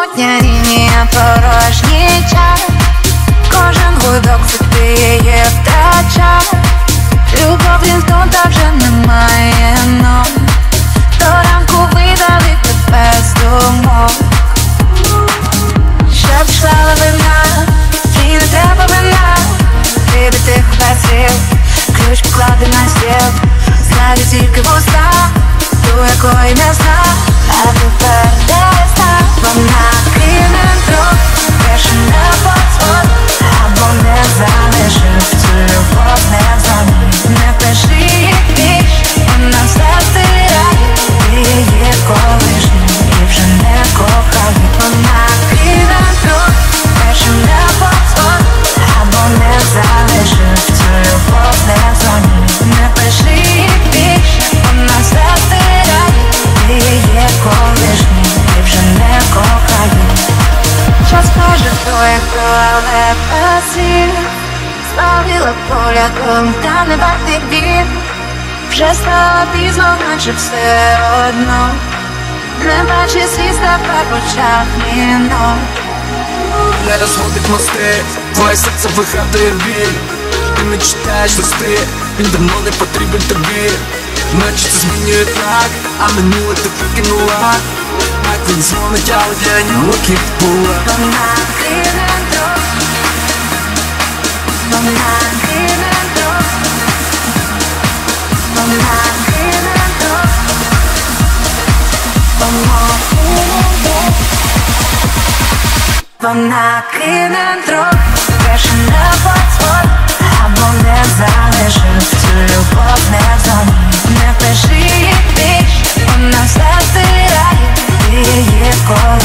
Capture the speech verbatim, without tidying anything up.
Самотня лінія, порожній час, кожен гудок собі її втрачає. Любов інстинкта вже немає, но до ранку видали тебе з думок. Щоб пішла лавина, і не треба вина, ти до тих слів, ключ поклади на стіл, знаю тільки вуста, ту, якої не знав, а тепер весна. Вона кине друг, більше не подзвон, або не залишив цю любов, не дзвони. Не пиши їй більш, вона все стирає, ти її колишній і вже не кохає. Вона кине друг, більше не подзвон, або не залишив цю любов, не дзвони. Не пиши їй більш, вона все стирає, ти її колишній і вже не кохає. Час каже, хто як то, але пасів, спалила поляком, та не вартий біль. Вже стало пізно, наче все одно, не бачи свіста, в очах міно. Не розводить мости, твоє серце вигадує біль. Ти не читаєш листи, він давно не потрібен тобі. Наче це змінює так, а минуле ти викинула. Так він дзвонить, але для нього кіпула. Вона кине друг, вона кине друг, вона кине друг, вона кине друг, вона кине друг, більше не подзвон, або не залишив цю любов, не дзвони. Не пиши їй більш, вона все стирає, ти її колишній.